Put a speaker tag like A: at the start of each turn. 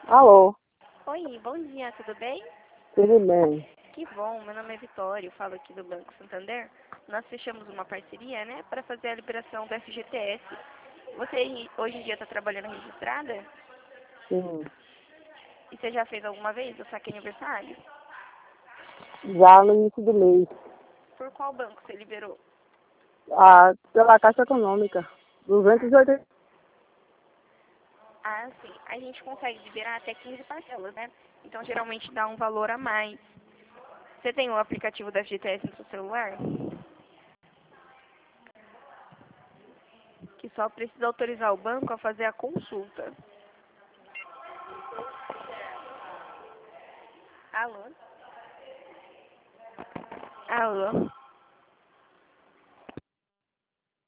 A: Alô,
B: Oi, bom dia, tudo bem?
A: tudo bem?
B: Que bom, meu nome é Vitória, eu falo aqui do Banco Santander. Nós fechamos uma parceria, né, para fazer a liberação do FGTS. Você hoje em dia está trabalhando registrada?
A: Sim,
B: E você já fez alguma vez o saque aniversário?
A: já no início do mês.
B: Por qual banco você liberou?
A: Pela Caixa Econômica, 280.
B: Ah, sim, a gente consegue liberar até 15 parcelas, né? Então geralmente dá um valor a mais. Você tem o aplicativo do FGTS no seu celular? Que só precisa autorizar o banco a fazer a consulta. Alô? Alô?